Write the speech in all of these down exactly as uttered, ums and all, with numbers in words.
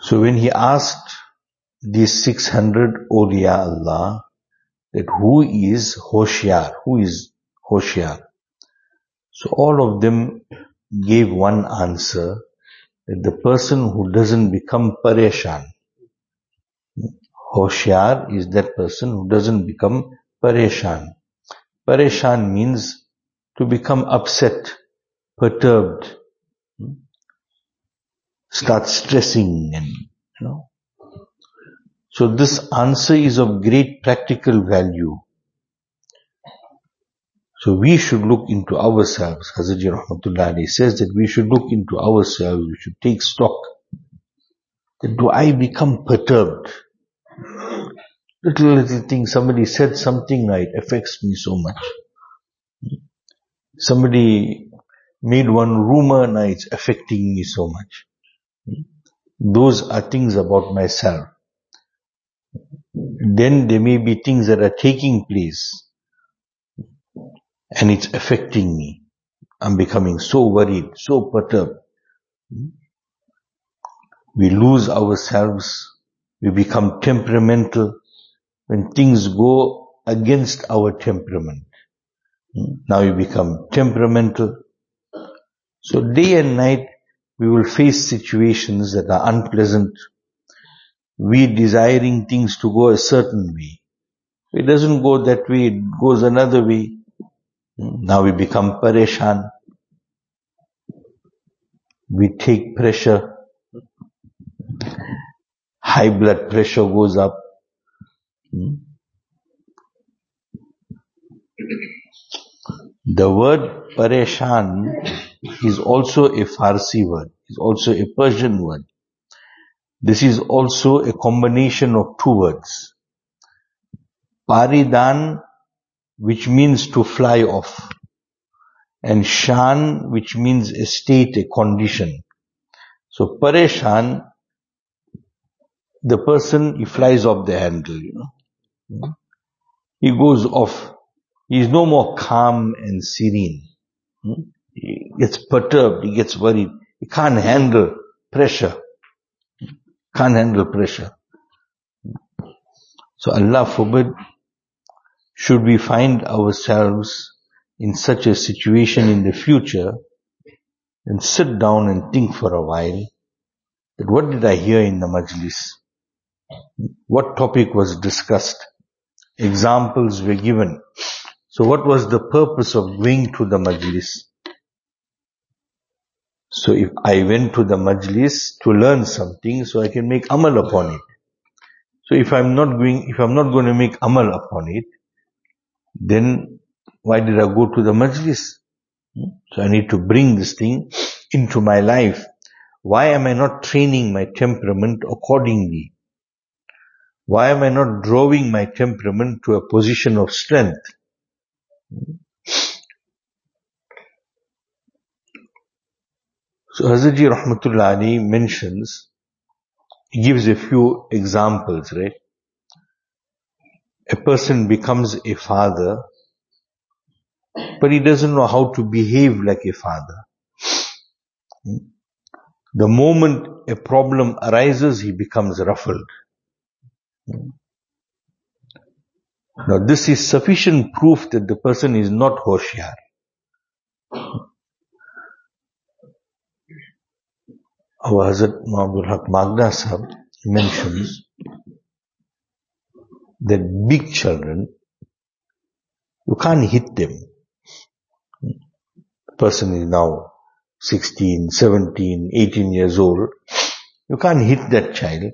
So when he asked these six hundred awliya Allah that who is Hoshyar, who is Hoshyar? So all of them gave one answer, that the person who doesn't become pareshan. Hoshyar is that person who doesn't become pareshan. Pareshan means to become upset, perturbed, start stressing, and you know. So this answer is of great practical value. So we should look into ourselves. Hazrat Ji Rahmatullah Alayhi says that we should look into ourselves, we should take stock. That do I become perturbed? Little, little thing, somebody said something, now it affects me so much. Somebody made one rumor, now it's affecting me so much. Those are things about myself. Then there may be things that are taking place and it's affecting me. I'm becoming so worried, so perturbed. We lose ourselves. We become temperamental when things go against our temperament. Now we become temperamental. So day and night we will face situations that are unpleasant. We desiring things to go a certain way. If it doesn't go that way, it goes another way. Now we become pareshan. We take pressure. High blood pressure goes up. The word pareshan is also a Farsi word, is also a Persian word. This is also a combination of two words. Paridan, which means to fly off, and shan, which means a state, a condition. So pareshan, the person, he flies off the handle, you know. He goes off. He is no more calm and serene. He gets perturbed, he gets worried. He can't handle pressure. Can't handle pressure. So Allah forbid, should we find ourselves in such a situation in the future, and sit down and think for a while, that what did I hear in the majlis? What topic was discussed? Examples were given. So what was the purpose of going to the majlis? So if I went to the majlis to learn something, so I can make amal upon it. So if I'm not going, if I'm not going to make amal upon it, then why did I go to the majlis? So I need to bring this thing into my life. Why am I not training my temperament accordingly? Why am I not drawing my temperament to a position of strength? So Hazrat Ji Rahmatullah Alayhi mentions, he gives a few examples, right? A person becomes a father, but he doesn't know how to behave like a father. The moment a problem arises, he becomes ruffled. Now this is sufficient proof that the person is not Hoshyar. Our Hazrat Abdul Haq Magda Sahib mentions that big children, you can't hit them. The person is now sixteen, seventeen, eighteen years old. You can't hit that child.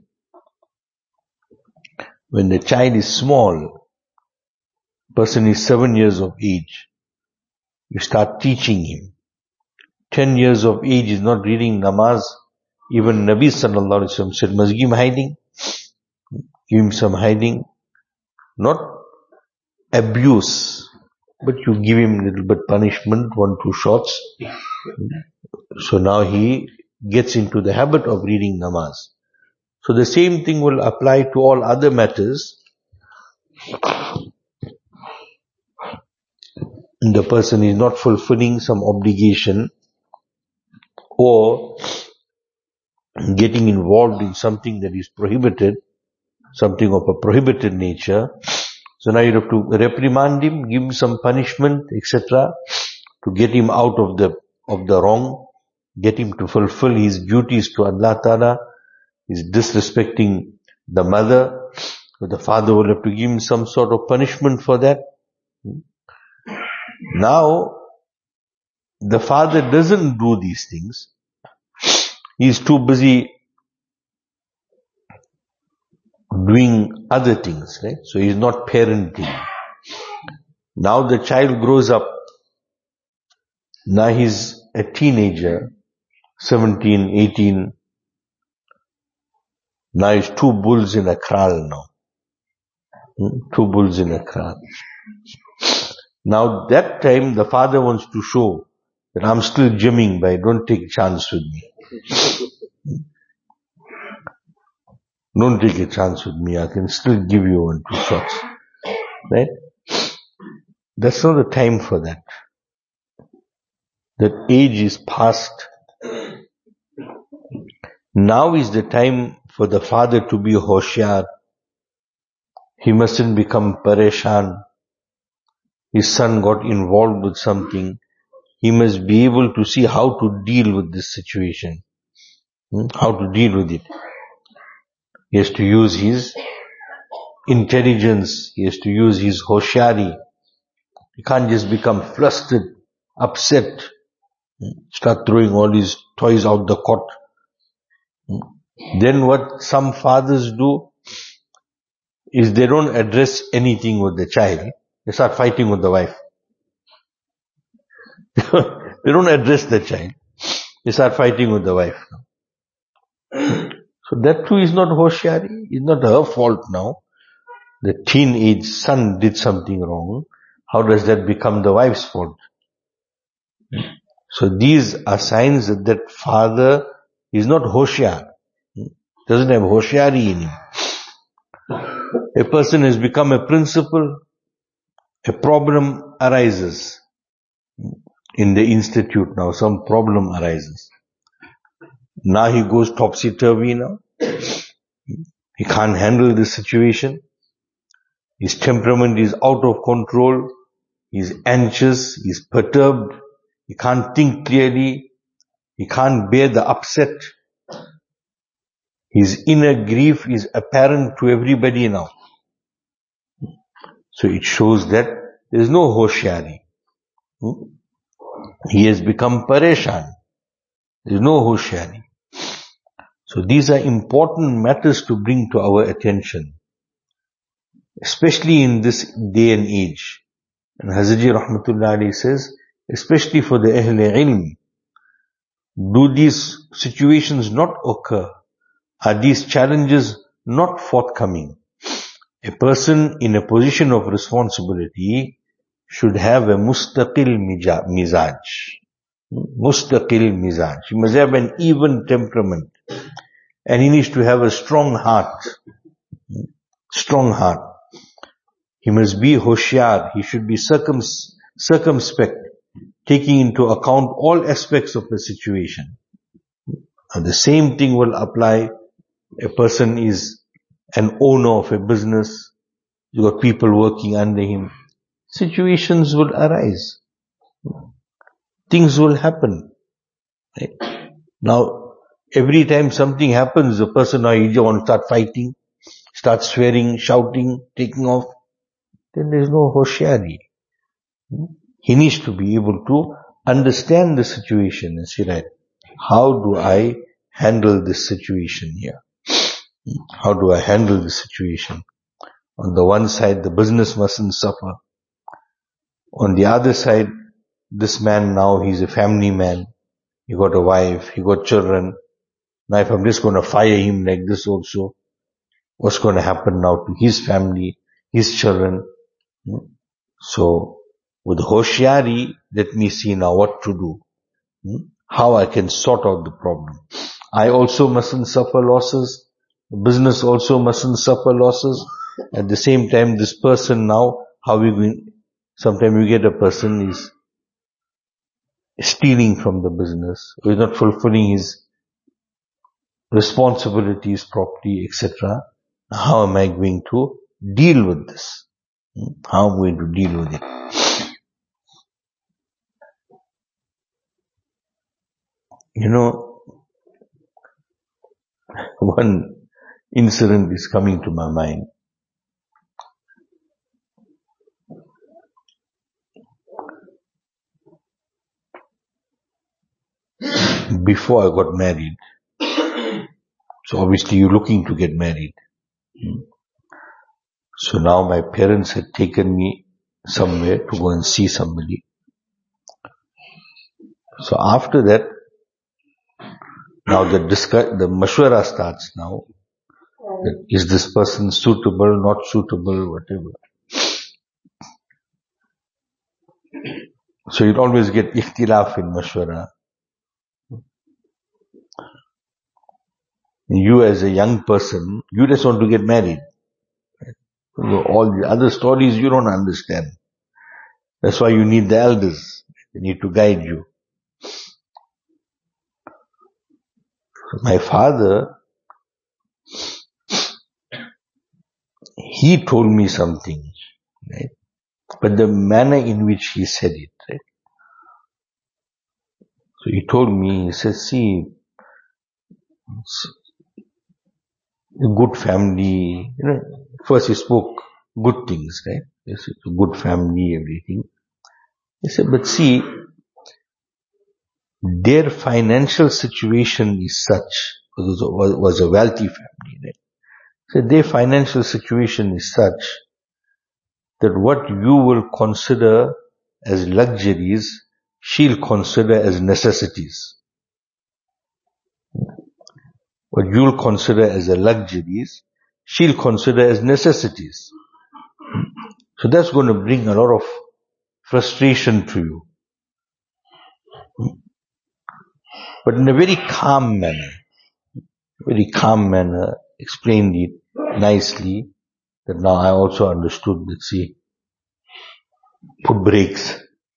When the child is small, person is seven years of age, you start teaching him. Ten years of age is not reading namaz. Even Nabi sallallahu alaihi wasallam said, must give him hiding. Give him some hiding. Not abuse, but you give him a little bit punishment, one, two shots. So now he gets into the habit of reading namaz. So the same thing will apply to all other matters. And the person is not fulfilling some obligation, or getting involved in something that is prohibited, something of a prohibited nature. So now you have to reprimand him, give him some punishment, et cetera, to get him out of the of the wrong, get him to fulfill his duties to Allah Ta'ala. He's disrespecting the mother, so the father will have to give him some sort of punishment for that. Now, the father doesn't do these things. He's too busy doing other things, right? So he's not parenting. Now the child grows up. Now he's a teenager, seventeen, eighteen. Now he's two bulls in a kraal now. Two bulls in a kraal. Now that time the father wants to show that I'm still gymming, but don't take a chance with me. Don't take a chance with me. I can still give you one, two shots. Right? That's not the time for that. That age is past. Now is the time for the father to be hoshyar. He mustn't become pareshan. His son got involved with something. He must be able to see how to deal with this situation. Hmm? How to deal with it. He has to use his intelligence. He has to use his hoshyari. He can't just become flustered, upset, start throwing all his toys out the cot. Then what some fathers do is they don't address anything with the child. They start fighting with the wife. They don't address the child. They start fighting with the wife. So that too is not hoshyari. It's not her fault now. The teenage son did something wrong. How does that become the wife's fault? So these are signs that that father is not hoshyar. Doesn't have hoshyari in him. A person has become a principal. A problem arises in the institute now. Some problem arises. Now he goes topsy-turvy now. He can't handle this situation. His temperament is out of control. He's anxious. He's perturbed. He can't think clearly. He can't bear the upset. His inner grief is apparent to everybody now. So it shows that there is no hoshyari. He has become pareshan. There is no hoshyari. So these are important matters to bring to our attention, especially in this day and age. And Hazrat Rahmatullah Alayhi says, especially for the Ahl Ilm, do these situations not occur? Are these challenges not forthcoming? A person in a position of responsibility should have a mustaqil mizaj. Mustaqil mizaj. He must have an even temperament. And he needs to have a strong heart. Strong heart. He must be hoshyar. He should be circum, circumspect, taking into account all aspects of the situation. And the same thing will apply. A person is an owner of a business. You got people working under him. Situations will arise. Things will happen. Right? Now, every time something happens, the person now either want to start fighting, start swearing, shouting, taking off. Then there is no hoshyari. He needs to be able to understand the situation and say, right, how do I handle this situation here? How do I handle this situation? On the one side, the business mustn't suffer. On the other side, this man now, he's a family man. He got a wife, he got children. Now if I'm just going to fire him like this also, what's going to happen now to his family, his children? So, with hoshyari, let me see now what to do. How I can sort out the problem. I also mustn't suffer losses. The business also mustn't suffer losses. At the same time, this person now, how we going? Sometimes you get a person is stealing from the business, or is not fulfilling his responsibilities properly, et cetera. How am I going to deal with this? How am I going to deal with it? You know, one incident is coming to my mind. Before I got married, so obviously you're looking to get married. So now my parents had taken me somewhere to go and see somebody. So after that, now the discuss, the mashwara starts now. That is this person suitable, not suitable, whatever. So you'll always get ikhtilaf in mashwara. You as a young person, you just want to get married. All the other stories you don't understand. That's why you need the elders. They need to guide you. My father, he told me something, right? But the manner in which he said it, right? So he told me, he said, see, a good family, you know, first he spoke good things, right? He said, a good family, everything. He said, but see, their financial situation is such, because it was, was a wealthy family, right? So their financial situation is such that what you will consider as luxuries, she'll consider as necessities. What you'll consider as a luxuries, she'll consider as necessities. So that's going to bring a lot of frustration to you. But in a very calm manner, very calm manner, explained it nicely, that now I also understood that, see, put brakes.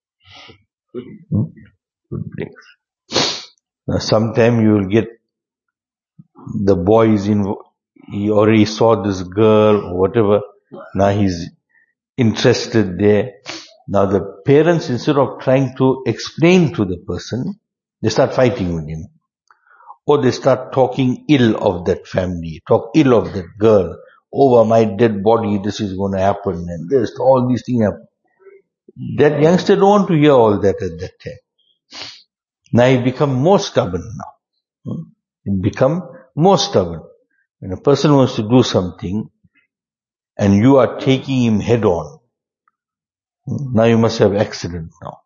Put brakes. Now sometime you will get the boy is in, he already saw this girl or whatever, now he's interested there. Now the parents, instead of trying to explain to the person, they start fighting with him. Or they start talking ill of that family, talk ill of that girl. Over my dead body, this is going to happen, and this, all these things happen. That youngster don't want to hear all that at that time. Now he become more stubborn now. He become more stubborn. When a person wants to do something, and you are taking him head on, now you must have accident now.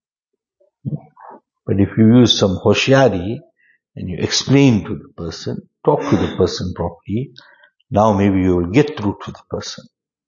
But if you use some hoshiari, and you explain to the person, talk to the person properly, now maybe you will get through to the person.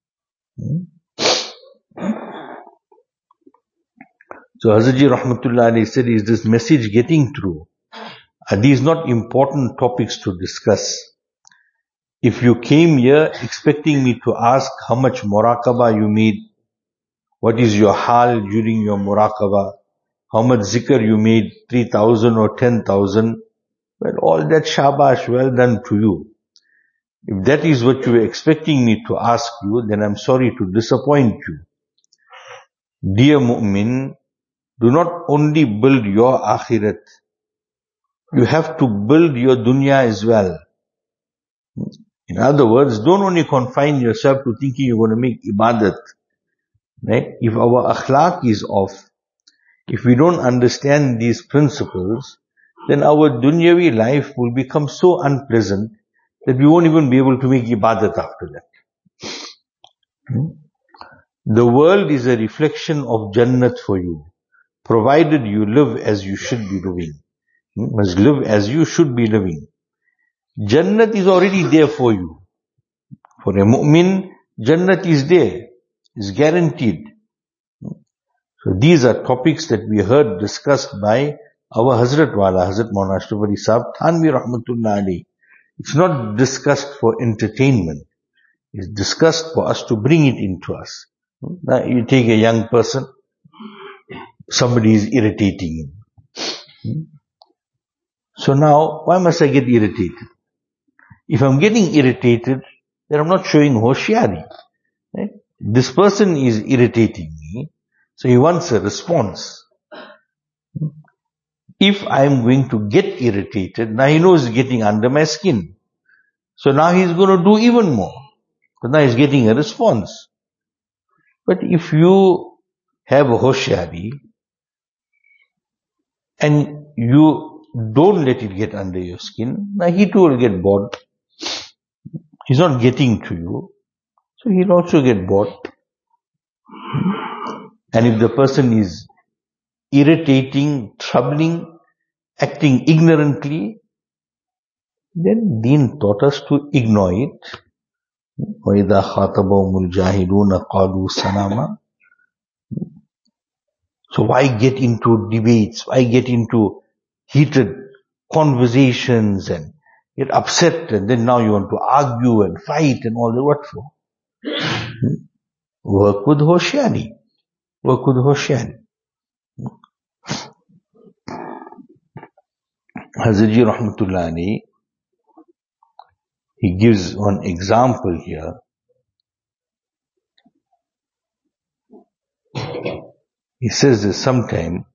So Hazrat Ji Rahmatullah Alayhi said, is this message getting through? Are these not important topics to discuss? If you came here expecting me to ask how much muraqabah you made, what is your hal during your muraqabah, how much zikr you made, three thousand or ten thousand, well, all that shabash, well done to you. If that is what you were expecting me to ask you, then I'm sorry to disappoint you. Dear mu'min, do not only build your akhirat, you have to build your dunya as well. In other words, don't only confine yourself to thinking you're going to make ibadat. Right? If our akhlaq is off, if we don't understand these principles, then our dunyavi life will become so unpleasant that we won't even be able to make ibadat after that. Hmm? The world is a reflection of Jannat for you, provided you live as you should be living. Hmm? Must live as you should be living. Jannat is already there for you. For a mu'min, Jannat is there, is guaranteed. So these are topics that we heard discussed by our Hazrat Wala, Hazrat Maulana Ashraf Ali Sahab, Thanvi Rahmatullah Ali. It's not discussed for entertainment. It's discussed for us to bring it into us. Now you take a young person, somebody is irritating him. So now, why must I get irritated? If I'm getting irritated, then I'm not showing hoshiari. Right? This person is irritating me, so he wants a response. If I'm going to get irritated, now he knows he's getting under my skin. So now he's going to do even more. So now he's getting a response. But if you have a hoshiari and you don't let it get under your skin, now he too will get bored. He's not getting to you, so he'll also get bored. And if the person is irritating, troubling, acting ignorantly, then Deen taught us to ignore it. وَإِذَا خَاطَبَهُمُ الْجَاهِلُونَ قَالُوا سَلَامًا. So why get into debates? Why get into heated conversations and get upset, and then now you want to argue and fight and all that? What for? Work with hoshiari. Work with hoshiari. Hazrat Ji Rahmatullah Alayhi, he gives one example here. He says that sometime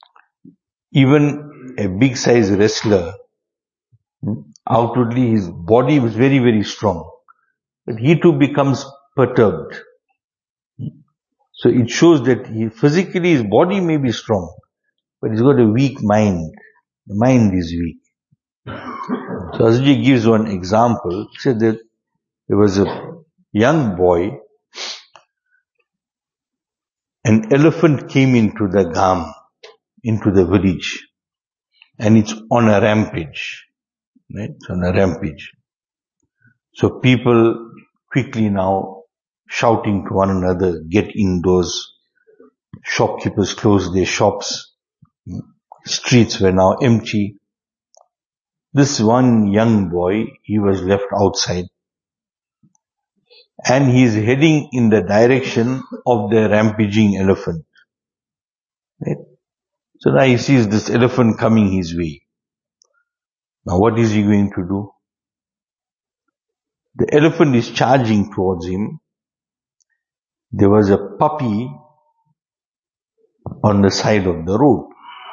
even a big size wrestler, outwardly his body was very, very strong, but he too becomes perturbed. So it shows that he, physically his body may be strong, but he's got a weak mind. The mind is weak. So Hazrat gives one example. He said that there was a young boy, an elephant came into the gam, into the village, and it's on a rampage. Right? It's on a rampage. So people quickly now shouting to one another, get indoors. Shopkeepers closed their shops. Streets were now empty. This one young boy, he was left outside. And he is heading in the direction of the rampaging elephant. Right? So now he sees this elephant coming his way. Now what is he going to do? The elephant is charging towards him. There was a puppy on the side of the road.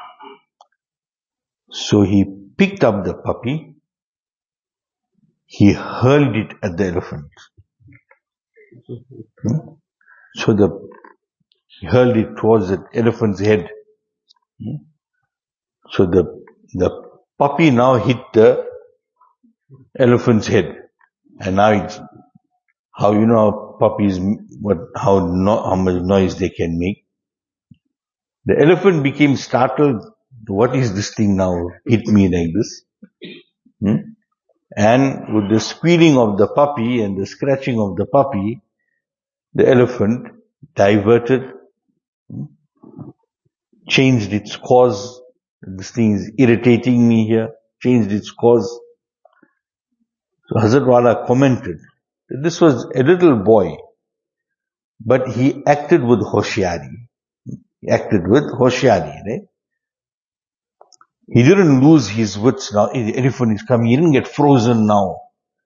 So he picked up the puppy. He hurled it at the elephant. Hmm? So the, he hurled it towards the elephant's head. Hmm? So the, the puppy now hit the elephant's head. And now it's, how you know puppies, what, how, no, how much noise they can make. The elephant became startled. What is this thing now? Hit me like this. Hmm? And with the squealing of the puppy and the scratching of the puppy, the elephant diverted, changed its course. This thing is irritating me here. Changed its course. So Hazrat Wala commented that this was a little boy, but he acted with hoshiari. He acted with hoshiari, right? He didn't lose his wits now. The elephant is coming. He didn't get frozen now.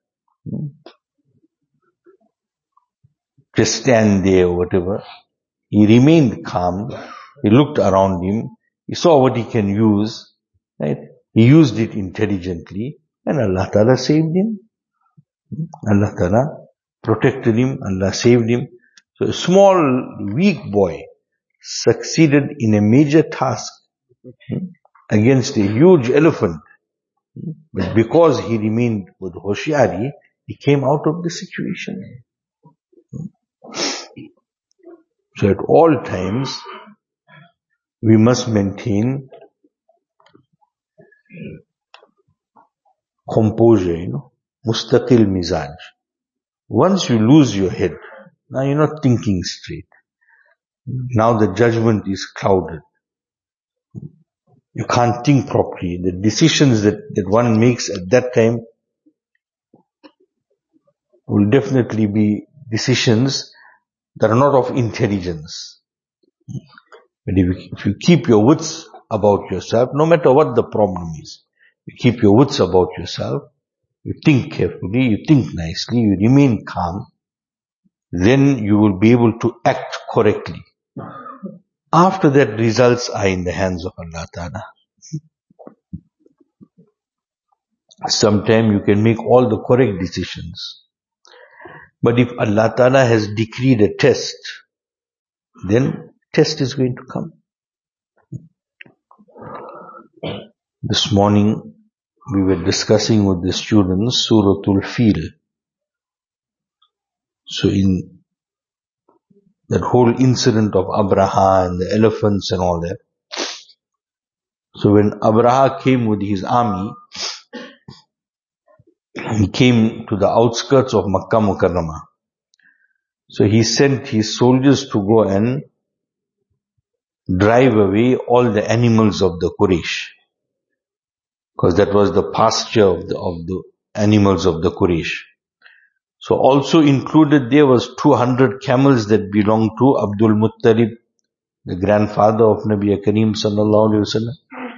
Just stand there or whatever. He remained calm. He looked around him. He saw what he can use. Right? He used it intelligently. And Allah Ta'ala saved him. Allah Ta'ala protected him. Allah saved him. So a small, weak boy succeeded in a major task against a huge elephant. But because he remained with hoshiari, he came out of the situation. So at all times, we must maintain composure, you know, mustaqil mizaj. Once you lose your head, now you're not thinking straight. Now the judgment is clouded. You can't think properly. The decisions that, that one makes at that time will definitely be decisions that are not of intelligence. But if you, if you keep your wits about yourself, no matter what the problem is, you keep your wits about yourself, you think carefully, you think nicely, you remain calm, then you will be able to act correctly. After that, results are in the hands of Allah Ta'ala. Sometimes you can make all the correct decisions. But if Allah Ta'ala has decreed a test, then test is going to come. This morning, we were discussing with the students Suratul Fil. So in that whole incident of Abraha and the elephants and all that. So when Abraha came with his army, he came to the outskirts of Makkah Mukarramah. So he sent his soldiers to go and drive away all the animals of the Quraysh. Because that was the pasture of the, of the animals of the Quraysh. So also included there was two hundred camels that belonged to Abdul Muttalib, the grandfather of Nabi Kareem sallallahu alaihi wasallam.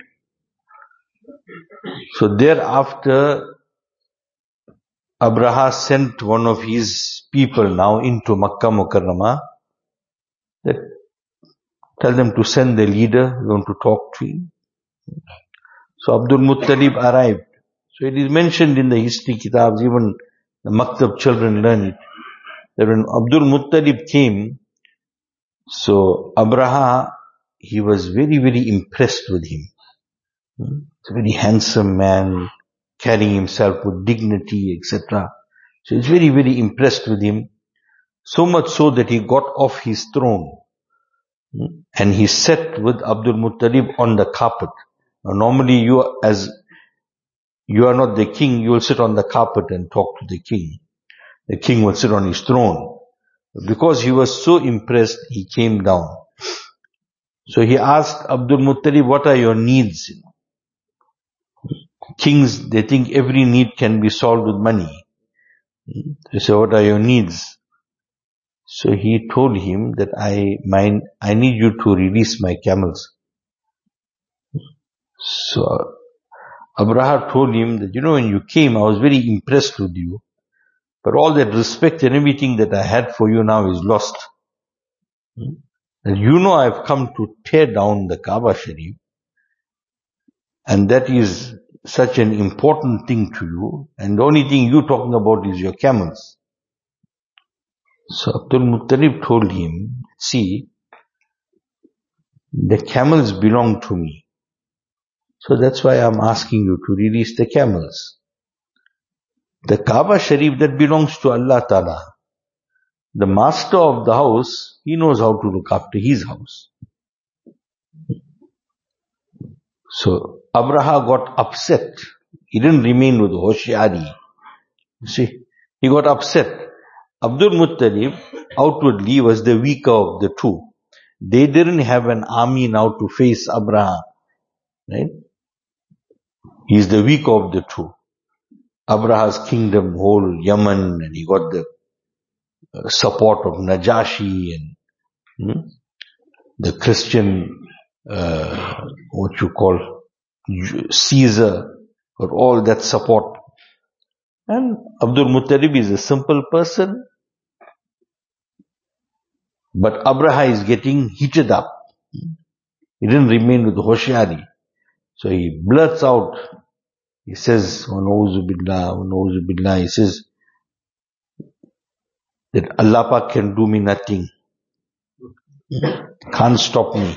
So thereafter, Abraha sent one of his people now into Makkah Mukarramah, that tell them to send the leader, we want to talk to him. So Abdul Muttalib arrived. So it is mentioned in the history kitabs, even the Maktab children learn it, that when Abdul Muttalib came, so Abraha, he was very, very impressed with him. He's a very handsome man, carrying himself with dignity, et cetera. So he's very, very impressed with him. So much so that he got off his throne and he sat with Abdul Muttalib on the carpet. Now normally you, as you are not the king, you will sit on the carpet and talk to the king. The king will sit on his throne. Because he was so impressed, he came down. So he asked Abdul Muttalib, what are your needs? Kings, they think every need can be solved with money. He said, what are your needs? So he told him that I mind, I need you to release my camels. So Abraha told him that, you know, when you came, I was very impressed with you. But all that respect and everything that I had for you now is lost. And you know I've come to tear down the Kaaba Sharif. And that is such an important thing to you. And the only thing you're talking about is your camels. So Abdul Muttalib told him, see, the camels belong to me. So that's why I'm asking you to release the camels. The Kaaba Sharif, that belongs to Allah Ta'ala. The master of the house, he knows how to look after his house. So Abraha got upset. He didn't remain with Hoshiari. You see, he got upset. Abdul Muttalib outwardly was the weaker of the two. They didn't have an army now to face Abraha. Right? He's the weaker of the two. Abraha's kingdom, whole Yemen, and he got the uh, support of Najashi and hmm, the Christian, uh, what you call, Caesar, got all that support. And Abdul Muttalib is a simple person, but Abraha is getting heated up. He didn't remain with Hoshiari. So he blurts out, he says, wa na'uzu billah, wa na'uzu billah, he says that Allah Pak can do me nothing. Can't stop me.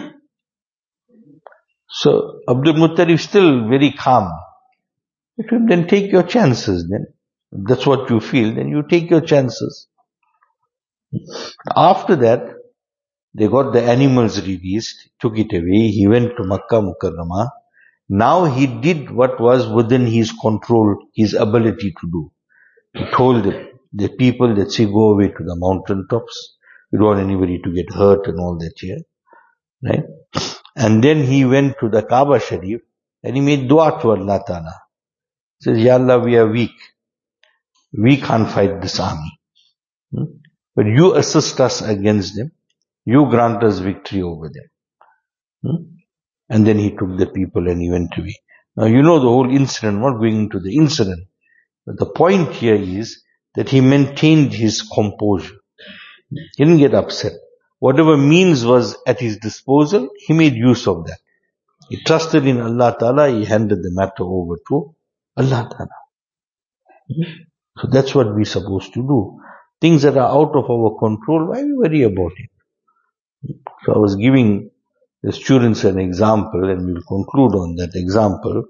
So Abdul Muttalib is still very calm. Then take your chances then. If that's what you feel, then you take your chances. After that, they got the animals released, took it away, he went to Makkah Mukarramah. Now he did what was within his control, his ability to do. He told the, the people that say go away to the mountain tops. We don't want anybody to get hurt and all that here. Right? And then he went to the Kaaba Sharif and he made dua to Allah Ta'ala. He says, Ya Allah, we are weak. We can't fight this army. Hmm? But you assist us against them. You grant us victory over them. Hmm? And then he took the people and he went away. Now you know the whole incident, not going into the incident. But the point here is that he maintained his composure. He didn't get upset. Whatever means was at his disposal, he made use of that. He trusted in Allah Ta'ala, he handed the matter over to Allah Ta'ala. So that's what we're supposed to do. Things that are out of our control, why we worry about it? So I was giving the students an example, and we'll conclude on that example.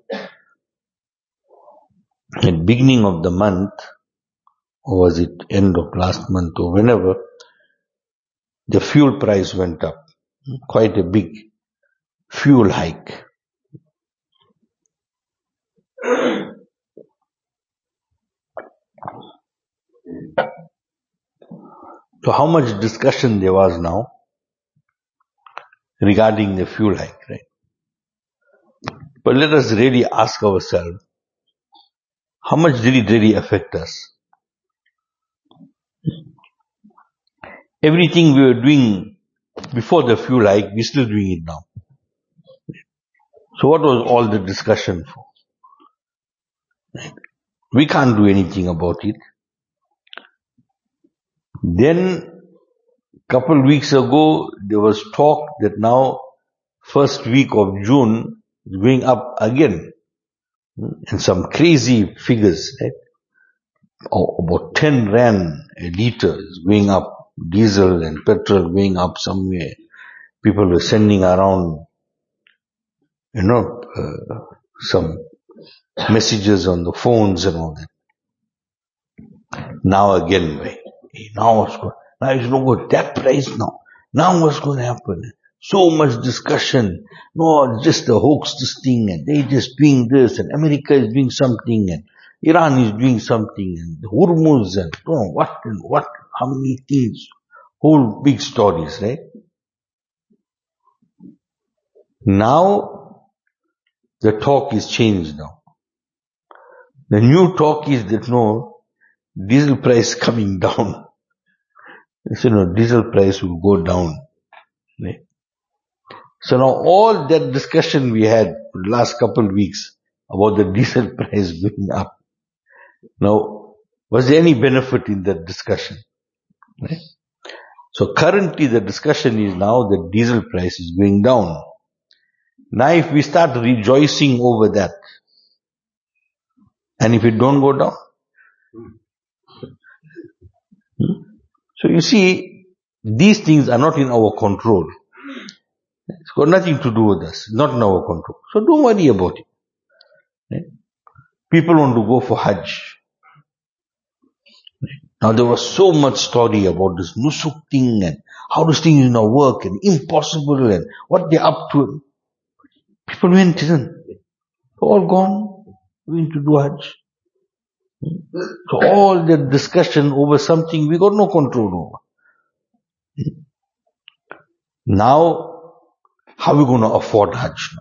At the beginning of the month, or was it end of last month or whenever, the fuel price went up. Quite a big fuel hike. So how much discussion there was now regarding the fuel hike, right? But let us really ask ourselves, how much did it really affect us? Everything we were doing before the fuel hike, we're still doing it now. So what was all the discussion for? We can't do anything about it. Then, couple weeks ago, there was talk that now, first week of June, is going up again. And some crazy figures, right? Oh, about ten rand a litre is going up. Diesel and petrol going up somewhere. People were sending around, you know, uh, some messages on the phones and all that. Now again, right? Now what's going, now it's not going that price now. Now what's going to happen? So much discussion. No, it's just a hoax, this thing, and they just doing this, and America is doing something, and Iran is doing something, and the Hormuz, and oh, what and what, how many things, whole big stories, right? Now, the talk is changed now. The new talk is that no, diesel price coming down. So no, diesel price will go down. Right? So now all that discussion we had for the last couple of weeks about the diesel price going up. Now, was there any benefit in that discussion? Right? So currently the discussion is now that diesel price is going down. Now if we start rejoicing over that, and if it don't go down, so you see, these things are not in our control. It's got nothing to do with us, not in our control. So don't worry about it. Right? People want to go for Hajj. Now there was so much story about this nusuk thing and how this thing is now work and impossible and what they're up to. People went, isn't all gone, going to do Hajj. So all the discussion over something we got no control over. Now, how are we going to afford Hajj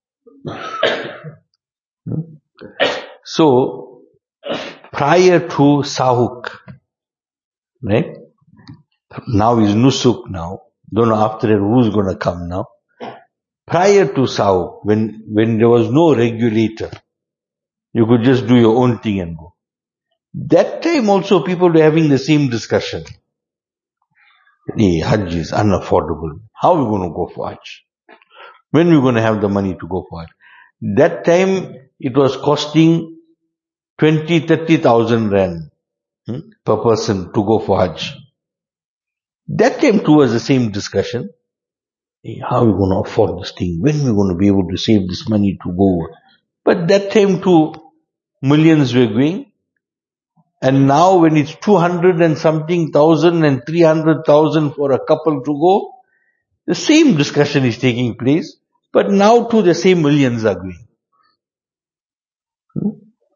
now? So, prior to Sahuk, right? Now is Nusuk now. Don't know after that who's going to come now. Prior to Sahuk, when, when there was no regulator, you could just do your own thing and go. That time also people were having the same discussion. The Hajj is unaffordable. How are we going to go for Hajj? When are we going to have the money to go for Hajj? That time it was costing twenty, thirty thousand rand hmm, per person to go for Hajj. That time too was the same discussion. Hey, how are we going to afford this thing? When are we going to be able to save this money to go? But that time too, millions were going. And now when it's two hundred and something thousand and three hundred thousand for a couple to go, the same discussion is taking place, but now too the same millions are going. Hmm?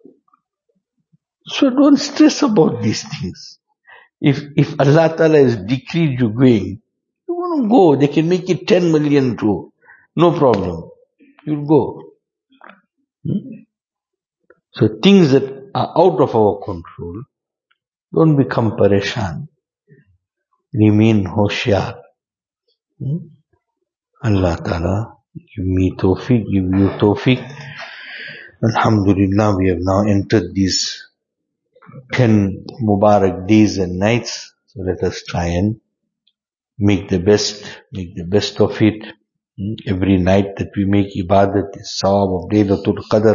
So don't stress about these things. If, if Allah Ta'ala has decreed you going, you want to go, they can make it ten million too. No problem. You'll go. Hmm? So things that are out of our control, don't become pareshan. Remain hoshiyar. Hmm? Allah Ta'ala, give me tawfiq, give you tawfiq. Alhamdulillah, we have now entered this ten Mubarak days and nights. So let us try and make the best, make the best of it. Every night that we make ibadat is sawab of Laylatul Qadr.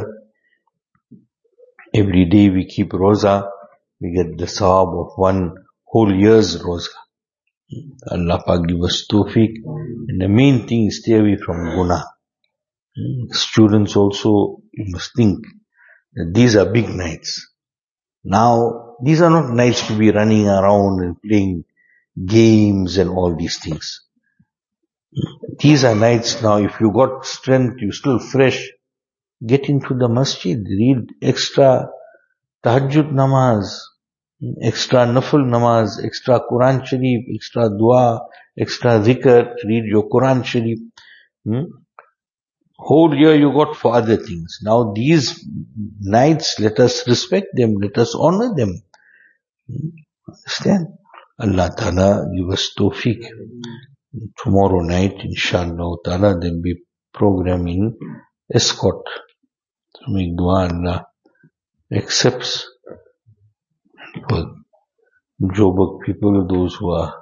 Every day we keep roza, we get the sawab of one whole year's roza. Allah Pak give us tawfiq. And the main thing is stay away from guna. Students also, you must think that these are big nights. Now, these are not nights to be running around and playing games and all these things. These are nights now, if you got strength, you're still fresh, get into the masjid, read extra tahajjud namaz, extra nafil namaz, extra Quran Sharif, extra dua, extra zikr, read your Quran Sharif. Hmm? Whole year you got for other things. Now these nights, let us respect them, let us honor them. Hmm? Understand? Allah Ta'ala give us tawfiq. Tomorrow night, inshallah Ta'ala, there'll be program in Escort. So make dua, Allah accepts. For Joburg people, those who are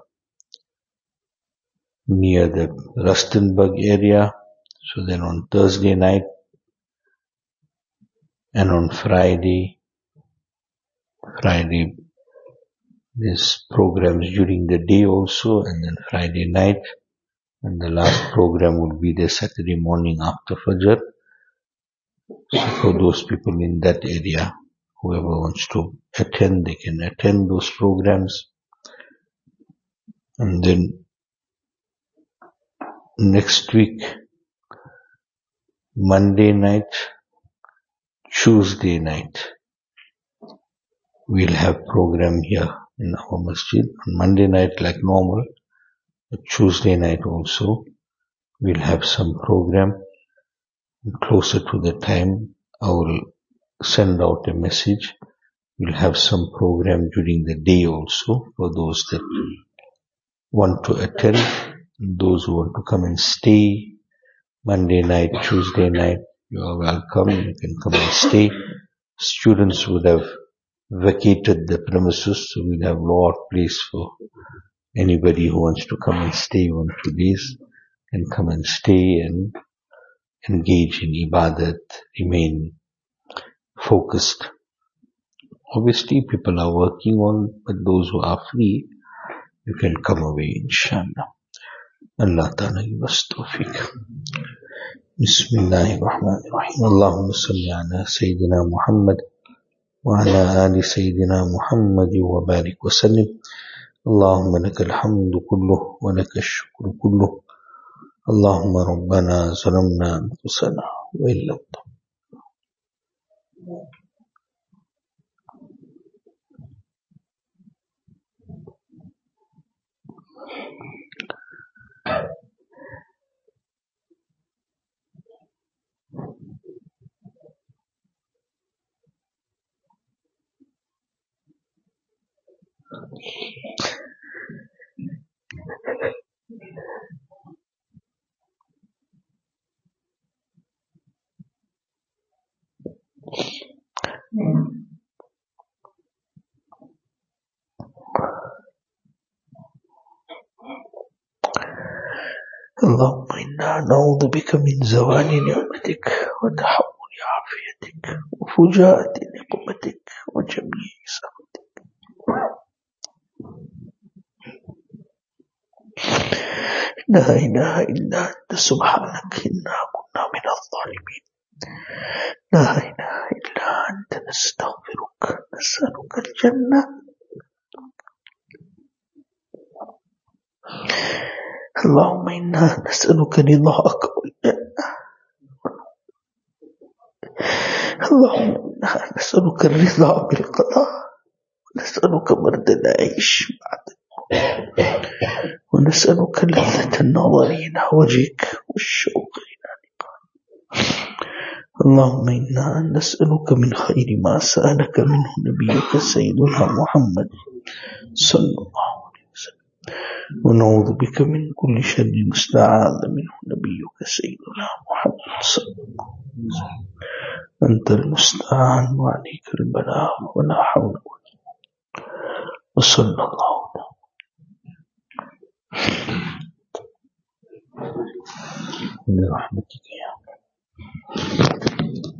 near the Rustenburg area, so then on Thursday night and on Friday, Friday there's programs during the day also, and then Friday night, and the last program will be the Saturday morning after Fajr. So for those people in that area, whoever wants to attend, they can attend those programs. And then next week, Monday night, Tuesday night, we'll have program here in our masjid. On Monday night like normal, but Tuesday night also, we'll have some program. Closer to the time, I will send out a message. We'll have some program during the day also for those that want to attend, those who want to come and stay. Monday night, Tuesday night, you are welcome. You can come and stay. Students would have vacated the premises, so we'll have lot of place for anybody who wants to come and stay one or two days, and come and stay and engage in ibadat, remain focused. Obviously, people are working on, but those who are free, you can come away, inshallah. Allah Ta'ala give us tawfiq. Bismillahirrahmanirrahim. Allahumma salli ala Sayyidina Muhammad wa ala ali Sayyidina Muhammad wa barik wa sallim. Allahumma laka alhamdu kulluh wa laka ash-shukru kulluh. Allahumma rabbana zalamna anfusana wa illam اللهم إنا نعوذ بك من زوال نعمتك وتحول عافيتك وفجاءة نقمتك وجميع سخطك. لا إله إلا أنت سبحانك إنا كنا من الظالمين. لا إله إلا أنت نستغفرك نسألك الجنة. اللهم إنا نسألك رضاك والجنة. اللهم إنا نسألك الرضا بالقضاء ونسألك برد العيش بعد الموت ونسألك لذة النظر إلى وجهك والشوق إلى لقائك. اللهم إنا نسألك من خير ما سألك منه نبيك سيدنا محمد صلى الله عليه وسلم ونعوذ بك من كل شر مستعاذ منه نبيك سيدنا محمد صلى الله عليه وسلم. أنت المستعان وعليك البلاغ ولا حول ولا قوة. وصلی اللہ برحمتک یا